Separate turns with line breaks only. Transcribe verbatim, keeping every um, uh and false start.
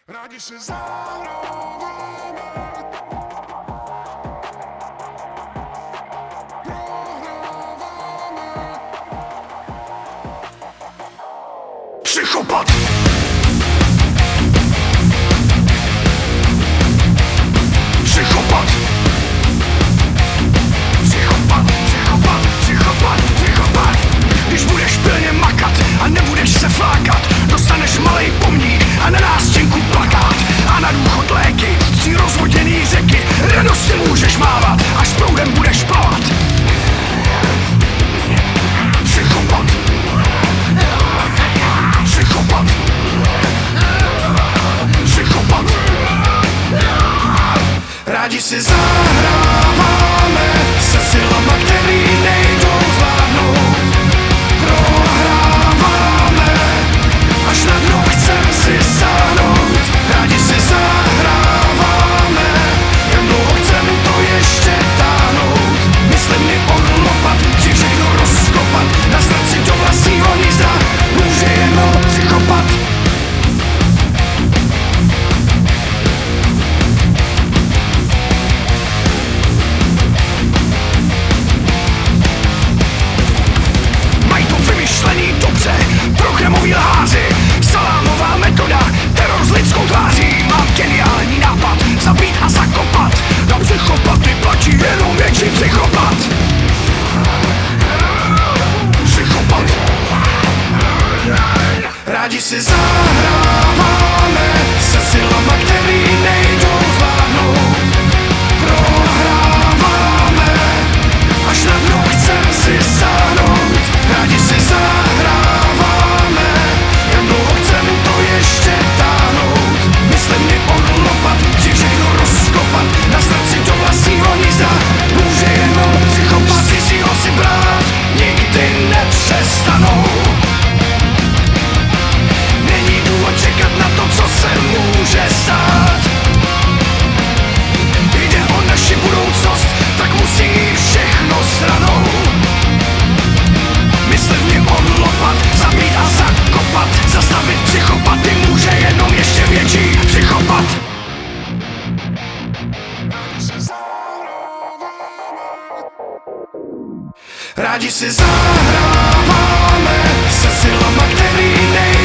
Rádi si zahráváme, prohráváme. Psychopat! Psychopat! Psychopat, psychopat, psychopat, psychopat. Když budeš pilně makat a nebudeš se flákat, dostaneš malej pomník a na nástěnku plakát. A na důchod léky, tři rozvoděný řeky, radostně můžeš mávat, až s proudem budeš plavat. Psychopat. Psychopat. Psychopat. Rádi si zahráváme se silama, který nejdou zvládnout. Prohráváme, až na dno chcem si sáhnout. Rádi si zahráváme, jak dlouho chcem to ještě táhnout. Myslím mi odlopat, ti všechno rozkopat, nasrat si do vlastního hnízda může jenom psychopat. Dobře, programoví lháři, salámová metoda, teror s lidskou tváří. Mám geniální nápad, zabít a zakopat. Na psychopaty platí jenom větší psychopat. Psychopat. Rádi si zahráváme se silama, který nejdou zvládnout. Prohráváme, až na dno chcem si sáhnout. Rádi si zahráváme, jak dlouho chcem to ještě táhnout. Myslím mi odlopat, ti všechno rozkopat, nasrat si do vlastního hnízda může jenom psychopat. Cizího si brát nikdy nepřestanou. Není důvod čekat na to, co se může stát. Jde o naši budoucnost, tak musí jít všechno stranou. Myslet mě odlopat, zabít a zakopat, zastavit psychopaty může jenom ještě větší psychopat. Rádi si zahráváme se silama, který nej